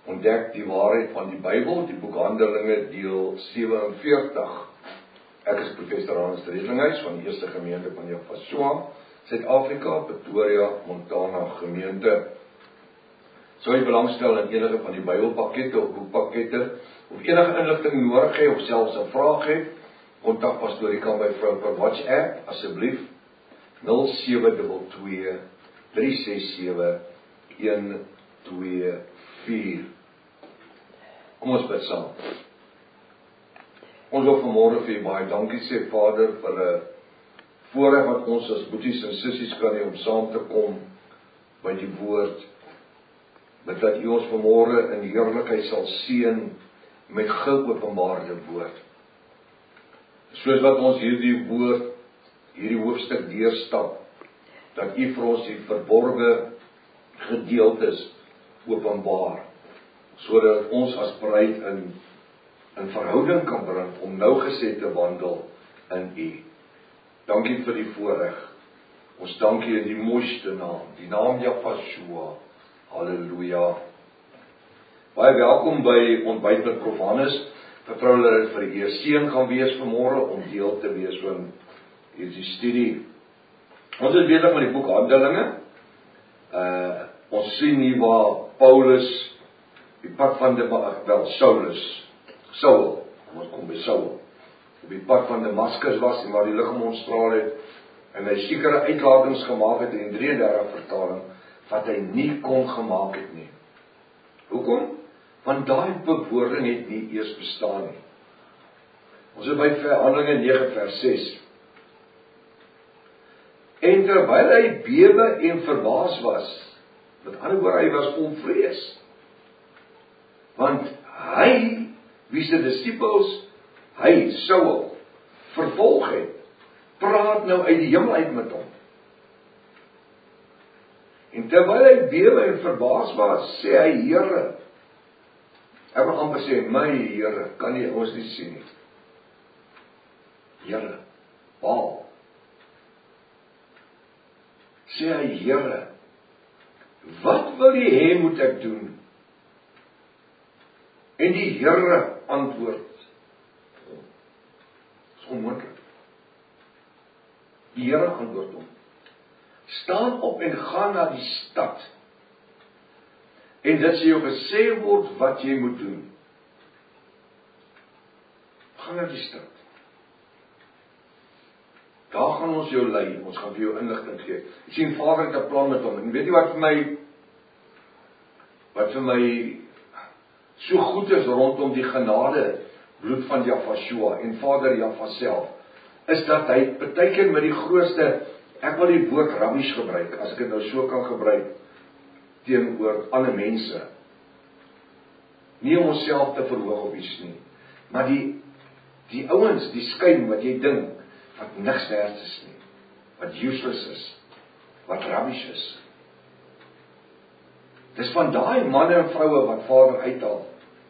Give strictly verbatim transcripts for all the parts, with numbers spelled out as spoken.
ontdek die waarheid van die Bybel, die boek Handelinge deel sewenveertig. Ek is professor Hans Redlinghuis van die Eerste Gemeente van Jaffa, Suid-Afrika, Pretoria, Montana gemeente. Sou jy belangstel in enige van die Bybelpakkette of boekpakkette, of enige inligting nodig het, of selfs 'n vraag het, kontak pastoor, jy kan by vrou per WhatsApp, asseblief, nul sewe twee twee, drie ses sewe, een twee vier. Kom ons bid saam. Ons wil vanmôre vir U baie dankie sê, Vader, vir 'n voorreg wat ons as boeties en sissies kan hê om saam te kom by die woord. Bid dat U ons vanmôre in heerlikheid sal seën met geopenbaarde woord. Soos wat ons hierdie woord, hierdie hoofstuk deurstap, dat U vir ons die verborgde gedeeltes openbaar, sodat ons as bruid in, in verhouding kan bring om nougeset te wandel in U. Dankie vir die voorreg. Ons dankie in die mooiste naam, die naam Jaffa. Halleluja. Baie welkom by Ontbyt met Prof Hannes. Vertrou dat dit vir U seën gaan wees vanmôre om deel te wees van hierdie studie. Ons is besig met die boek Handelinge. Uh, ons sien hier waar Paulus die pad van die, wel, Saulus, Saul, kom ons kom by Saul, op die pad van Damaskus was en waar die lig om ontstraal het, en hy sekere uitlatings gemaak het in drie en dertig vertaling, wat hy nie kon gemaak het nie. Hoekom? Want daai bewoording het nie eers bestaan nie. Ons is by Handelinge nege vers ses. En terwyl hy bewe en verbaas was, met ander woorde, hy was vol vrees, want hy, wie sy disippels, hy, Saul, vervolg het, praat nou uit die hemel uit met hom. En terwyl hy bewe en verbaas was, sê hy, Here, ek wil amper sê, my Here, kan nie ons nie sien nie. Here, waar? Sê hy, Here, wat wil jy hê moet ek doen? En die Here antwoord, is onmoontlik. Die Here antwoord hom, staan op en gaan na die stad, en dit sal jou gesê word wat jy moet doen. Gaan na die stad. Daar gaan ons jou lei, ons gaan vir jou inligting gee. Jy sien, Vader het 'n plan met hom, en weet jy wat vir my, wat vir my so goed is rondom die genade bloed van Jaffa en Vader Jaffa self, is dat hy partykeer met die grootste, ek wil die woord rabbies gebruik, as ek dit nou so kan gebruik, teenoor ander mense, nie om onsself te verhoog op iets nie, maar die, die ouens, die skyn wat jy dink, wat niks werd is nie, wat useless is, wat rabbies is. Dis van daai manne en vroue wat Vader uithaal,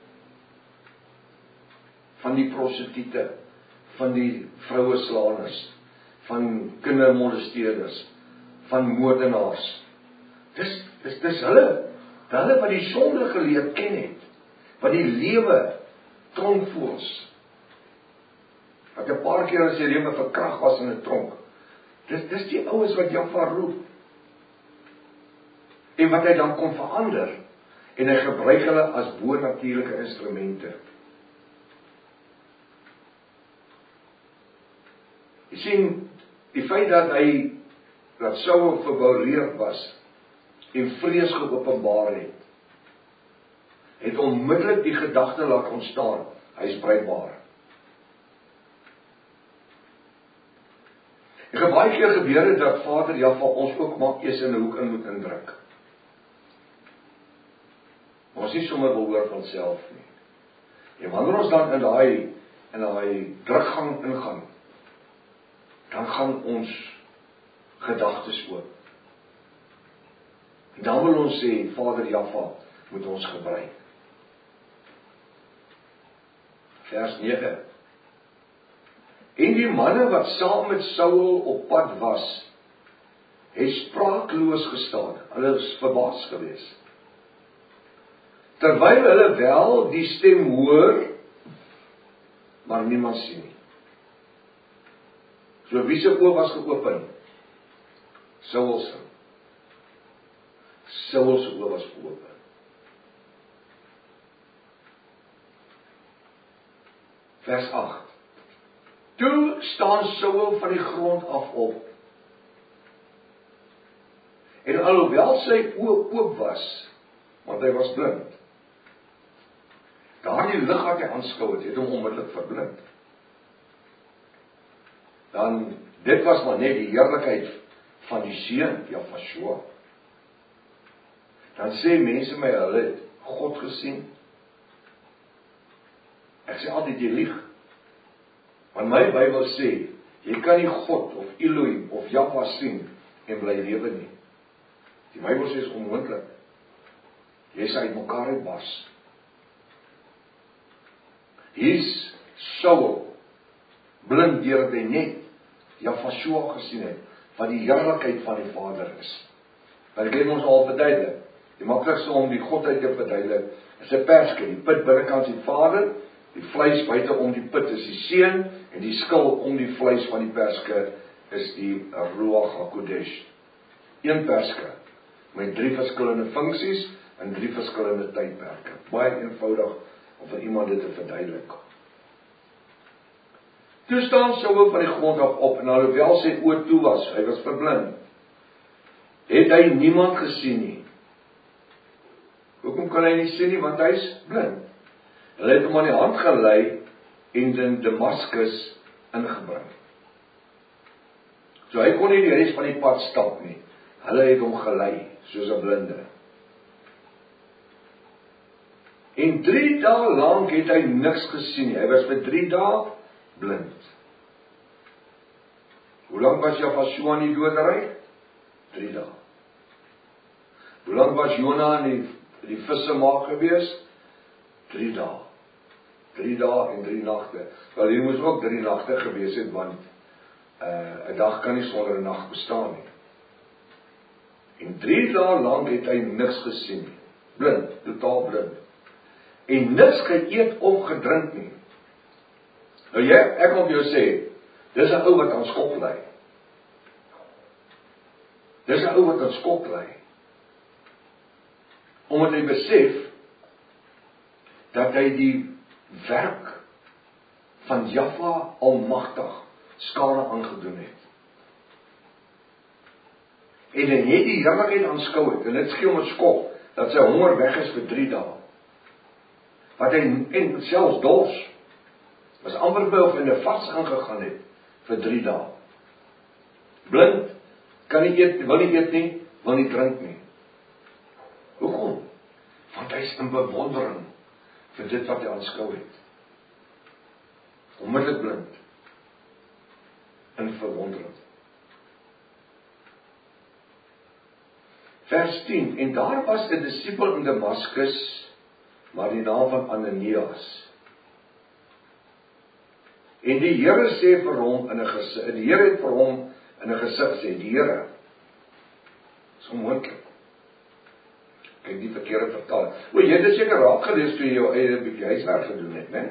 van die prostituie, van die vroueslaaners, van kindermolesteerders, van moordenaars. Dis, dis, dis hulle, hulle wat die sonde geleer ken het, wat die lewe tronkvoels, wat 'n paar keer in sy lewe verkragt was in 'n tronk. Dis, dis die ouens wat Jaffa roep, en wat hy dan kon verander, en hy gebruik hulle as bonatuurlike instrumente. Jy sien, die feit dat hy, dat Saul verboureerd was, en vrees geopenbaar het, het onmiddellik die gedagte laat ontstaan, hy is bruikbaar. En baie keer gebeur het dat Vader Jaffa ons ook maar eers in 'n hoek in moet indruk. Maar ons nie sommer wil hoor van self nie. En wanneer ons dan in daai in daai drukgang ingaan, dan gaan ons gedagtes oop. En dan wil ons sê, Vader Jaffa moet ons gebruik. Vers nege. En die manne wat saam met Saul op pad was, het spraakloos gestaan. Hulle is verbaas gewees. terwyl hulle wel die stem hoor, maar niemand sien nie. So wie se oë was geopen? Saul se. Saul se oë was geopen. Vers agt. Toe staan Saul van die grond af op. En alhoewel sy oë oop was, want hy was blind, daardie lig wat hy aanskou het, het hom onmiddellik verblind. Dan, dit was maar net die heerlikheid van die seun, Jahshua. Dan sê mense my, hulle het God gesien. Ek sê altyd, jy lieg. Want my Bybel sê, jy kan nie God of Elohim of Jahwe sien en bly lewe nie. Die Bybel sê is onmoontlik. Jy sê uit mekaar uitbars. Hier's Saul, blind deur hy net Jahshua gesien het, wat die heerlikheid van die Vader is. Maar ek het ons al verduidelik. Die maklikste om die godheid te verduidelik is 'n perske, die put binnekant die Vader, die vleis buite om die put is die seun en die skil om die vleis van die perske is die Ruach HaKodesh. Een perske met drie verskillende funksies en drie verskillende tydperke. Baie eenvoudig om vir iemand dit te verduidelik. Toe staan Saul van die grond af op en alhoewel sy oë toe was, hy was verblind, het hy niemand gesien nie. Hoekom kan hy nie sien nie? Want hy is blind. Hulle het hom aan die hand gelei en in Damaskus ingebring. So hy kon nie die res van die pad stap nie. Hulle het hom gelei, soos 'n blinde. En drie dae lank het hy niks gesien nie. Hy was vir drie dae blind. Hoe lang was Jahshua in die doderyk? Drie dae. Hoe lang was Jona in die, die visse maak gewees? Drie dae. Drie dae en drie nagte. Wel, hier moes ook drie nagte gewees het, want uh, 'n dag kan nie sonder 'n nag bestaan nie. En drie dae lank het hy niks gesien nie. Blind, totaal blind. En niks geëet of gedrink nie. Nou jy, ek wil jou sê, dis 'n ou wat aan skok ly. Dis 'n ou wat aan skok ly. Omdat hy besef dat hy die werk van Jahwe Almagtig skade aangedoen het. En hy het die heerlikheid aanskou het, en dit skeel met skok, dat sy honger weg is vir drie dae. Wat hy, en selfs dors, was amper by of in 'n vas aangegaan het, vir drie dae. Blind, kan nie eet, wil nie eet nie, wil nie drink nie. Hoekom? Want hy is in bewondering vir dit wat hy aanskou het. Onmiddellik blind. In verwondering. Vers tien, en daar was 'n disipel in Damaskus, maar die naam van Ananias. En die Here sê vir hom in 'n gesig, die Here het vir hom in 'n gesig gesê, die Here, is onmoontlik. Kyk, die verkeerde vertaling. O, jy het dit seker raak gelees toe jy jou eie bietjie huiswerk gedoen het, né?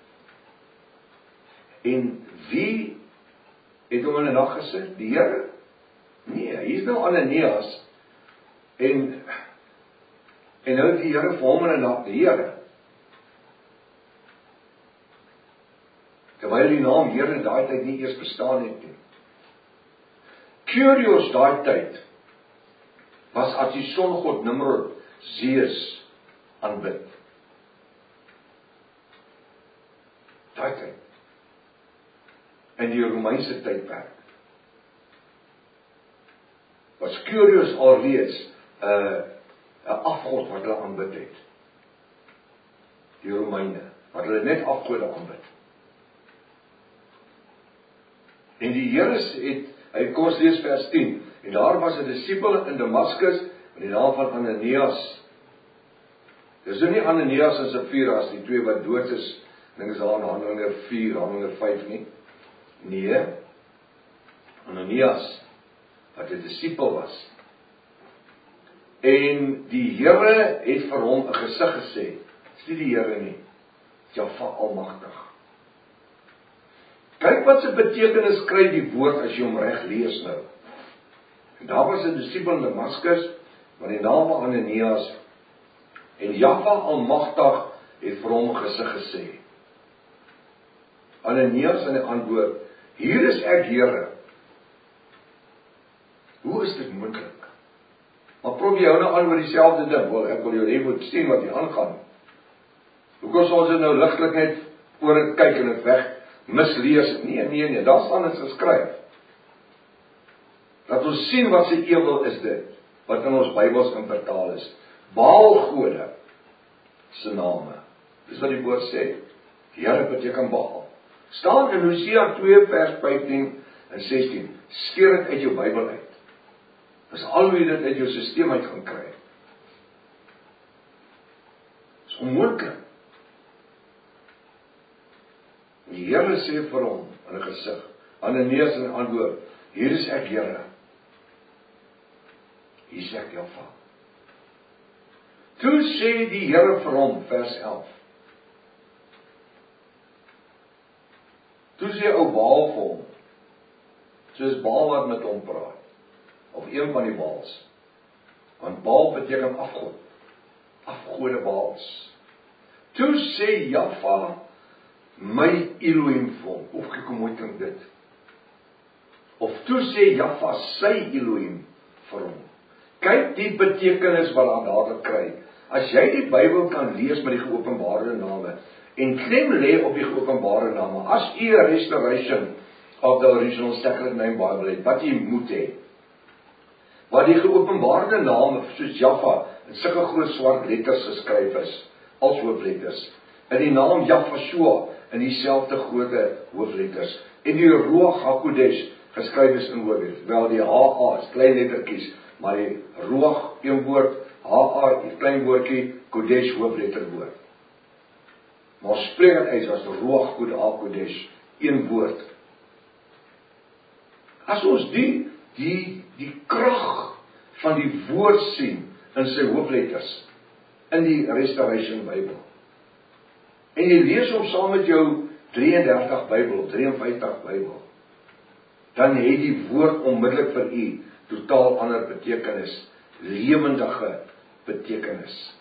En wie het hom in 'n nag gesê? Die Here? Nee, hier is nou Ananias. En en nou die Here vir hom in 'n nag, die Here. Terwyl die naam Here in daai tyd nie eers bestaan het nie. Curious daai tyd was as die songod Nimrod Zeus aanbid. Daai tyd. In die Romeinse tydperk. Was Curious alreeds 'n uh, 'n afgod wat hulle aanbid het. Die Romeine, wat hulle net afgode aanbid. En die Here het, hy kom lees vers tien, en daar was 'n disipel in Damaskus met die naam van Ananias. Dis nie Ananias en Sapphira as die twee wat dood is, dink is daar in Handelinge vier, Handelinge vyf nie. Nee, Ananias, wat 'n disipel was. En die Here het vir hom 'n gesig gesê. Dis nie die Here nie. Jahwe Almagtig. Kyk wat se betekenis kry die woord as jy hom reg lees nou. En daar was 'n disipel in Damaskus, met die naam van Ananias, en Jahwe Almagtig het vir hom 'n gesig gesê. Ananias in die antwoord, hier is ek, Here. Hoe is dit moontlik? Maar probeer jou nou aan oor dieselfde ding, wel, ek wil jou hê moet sien wat hier aangaan. Hoekom sal ons dit nou ligtelik net oor dit kyk en dit weg mislees? Nee, nee, nee, daar staan dit geskryf. Dat ons sien wat sy ewel is dit, wat in ons Bybels in vertaal is. Baalgode se name. Dis wat die woord sê. Here beteken Baal. Staan in Hosea twee vers vyftien en sestien. Skeer dit uit jou Bybel uit. Dis al hoe jy dit uit jou stelsel uit gaan kry. Dis onmoontlik. Die Here sê vir hom in 'n gesig, Ananias in antwoord, hier is ek, Here. Hier is ek, Jahwe. Toe sê die Here vir hom, vers elf. Toe sê ou Baal vir hom, soos Baal wat met hom praat, of een van die Baals, want Baal beteken afgod, afgode Baals. Toe sê Jahwe, my Elohim vir hom, of kyk hoe mooi klink dit, of toe sê Jahwe sy Elohim vir hom. Kyk die betekenis wat aan daar kry. As jy die Bybel kan lees met die geopenbaarde name, en klem lê op die geopenbaarde name, as jy 'n restoration of the original sacred name Bible het, wat jy moet hê, wat die geopenbaarde name, soos Jahwe, in sulke groot swart letters geskryf is, als hoofletters, en die naam Jahweshua, in dieselfde grote hoofletters, en die Ruach HaKodesh, geskryf is in hoofletters, wel die H A is klein lettertjies, maar die Ruach, een woord, H A, die klein woordjie, Kodesh, hoofletter woord. Maar spreek het uit as Ruach HaKodesh, een woord. As ons die, die, die krag van die woord sien, in sy hoofletters, in die Restoration Bybel, en jy lees hom saam met jou drie en dertig Bybel, drie en vyftig Bybel, dan het die woord onmiddellik vir u totaal ander betekenis, lewendige betekenis.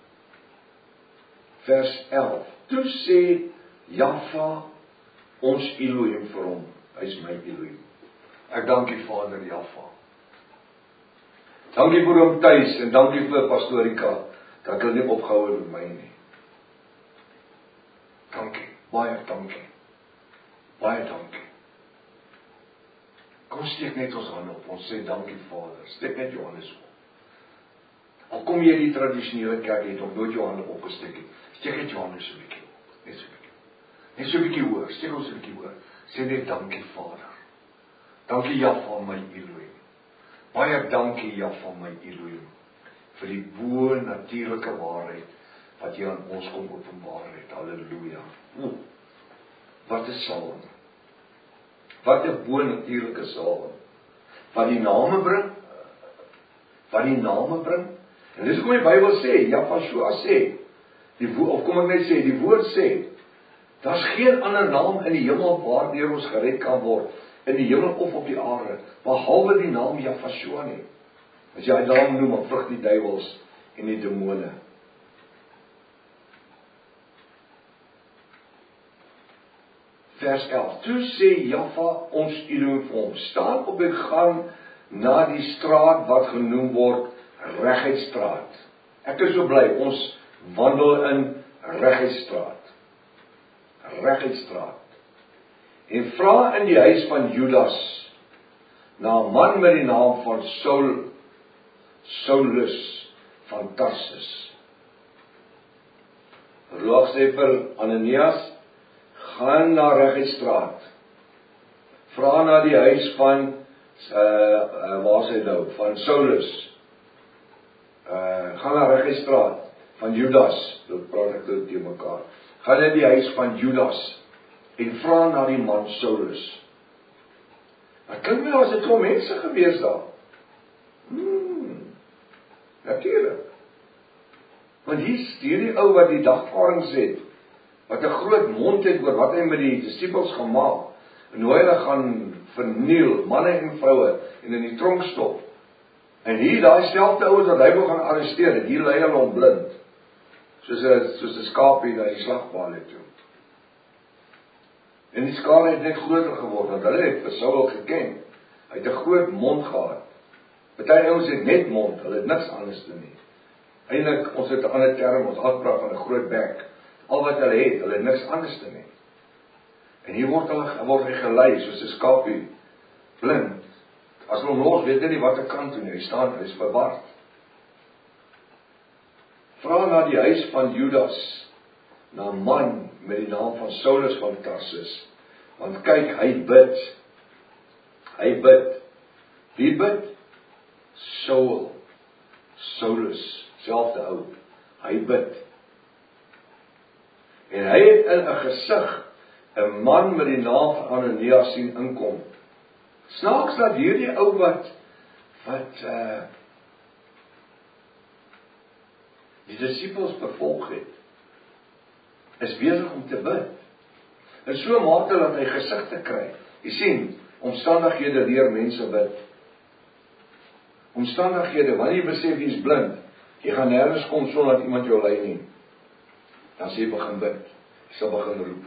Vers elf. Toe sê Jahwe, ons Elohim vir hom, hy is my Elohim. Ek dank die Vader Jahwe. Dankie vir hom tuis en dankie vir Pastorika dat hulle nie opgehou het met my nie. Dankie, baie dankie. Baie dankie. Kom steek net ons hande op, ons sê dankie Vader. Steek net jou hande op. Al kom jy die tradisionele kerk het nog nooit jou hande opgesteek het, steek net jou hande so 'n bietjie op. Net so 'n bietjie. Net so 'n bietjie hoor, steek ons 'n bietjie hoor. Sê net dankie Vader. Dankie Jahwe my Elohim. Baie dankie Jahwe my Elohim vir die bo natuurlike waarheid wat jy aan ons kom openbaar het. Halleluja. O, wat 'n salwing. Wat 'n bo natuurlike salwing. Wat die name bring. Wat die name bring. En dis hoe die Bybel sê, Jahweshua sê, die woord, of kom ek net sê, die woord sê, daar's geen ander naam in die hemel waardeur ons gered kan word, in die hemel of op die aarde, behalwe die naam Jahweshua nie. As jy hy naam noem, dan vlug die duiwels en die demone. Vers elf. Toe sê Jahwe ons Elohim vir hom, staan op die gang na die straat wat genoem word Reguitstraat. Ek is so bly, ons wandel in Reguitstraat. Reguitstraat. En vra in die huis van Judas na 'n man met die naam van Saul, Saulus van Tarsus. Ruach sê vir Ananias, gaan na Reguitstraat. Vra na die huis van uh, uh, waar is hy nou? Van Saulus. Uh, gaan na Reguitstraat van Judas. Dit praat ek dit teen mekaar. Gaan na die huis van Judas en vra na die man Saulus. Ek klink my as dit klomp mense gewees daar. Hmm. Natuurlik. Want hier is hierdie ou wat die dagvarings het, wat 'n groot mond het oor wat hy met die disippels gemaak, en hoe hulle gaan verniel, manne en vroue, en in die tronk stop. En hier, daai selfde ouens wat hy wil gaan arresteer, en hier lei hulle hom blind, soos 'n soos 'n skaapie na die slagpaal toe. En die skare het net groter geword, want hulle het vir Saul geken. Hy het 'n groot mond gehad. Party ouens het net mond, hulle het niks anders te nie. Eintlik, ons het 'n ander term, ons praat van 'n groot bek. Al wat hulle het, hulle het niks anders te nie. En hier word hulle word hy gelei soos 'n skaapie, blind. As hulle los, weet hy nie wat hy kan doen nie. Hy staan, hy is verward. Vra na die huis van Judas, na 'n man met die naam van Saulus van Tarsus. Want kyk, hy bid. Hy bid. Wie bid? Saul. Saulus, selfde ou. Hy bid. En hy het in 'n gesig 'n man met die naam van Ananias sien inkom. Snaaks dat hierdie ou wat wat uh die disippels vervolg het, is besig om te bid. In so 'n mate dat hy gesigte kry. Jy sien, omstandighede leer mense bid. Omstandighede, wanneer jy besef jy is blind, jy gaan nêrens kom sonder dat iemand jou lei nie. Dan sê jy begin bid. Jy sal begin roep.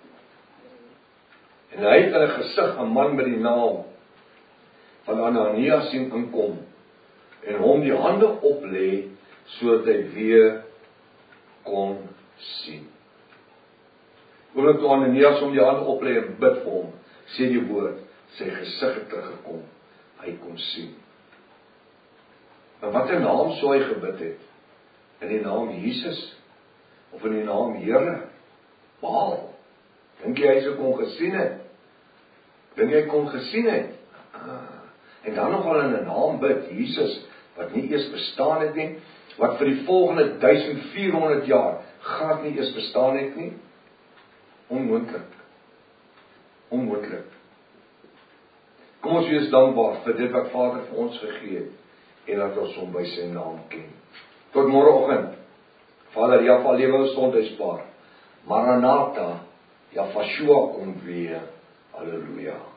En hy het in 'n gesig 'n man met die naam van Ananias sien inkom en hom die hande oplê sodat hy weer kon sien. Oordat toe Ananias hom die hande oplê en bid vir hom, sê die woord, sy gesig het teruggekom, hy kon sien. En wat 'n naam sou hy gebid het? In die naam Jesus of in die naam Here? Baal. Dink jy hy sou kon gesien het? Dink jy hy kon gesien het? Ah. En dan nogal in 'n naam bid, Jesus, wat nie eers bestaan het nie, wat vir die volgende duisend vierhonderd jaar glad nie eers bestaan het nie. Onmoontlik. Onmoontlik. Kom ons wees dankbaar vir dit wat Vader vir ons gegee het, en dat ons hom by sy naam ken. Tot môreoggend. Vader, ja, val lewe ons sonde spaar. Maranatha, ja, Yeshua kom weer. Halleluja.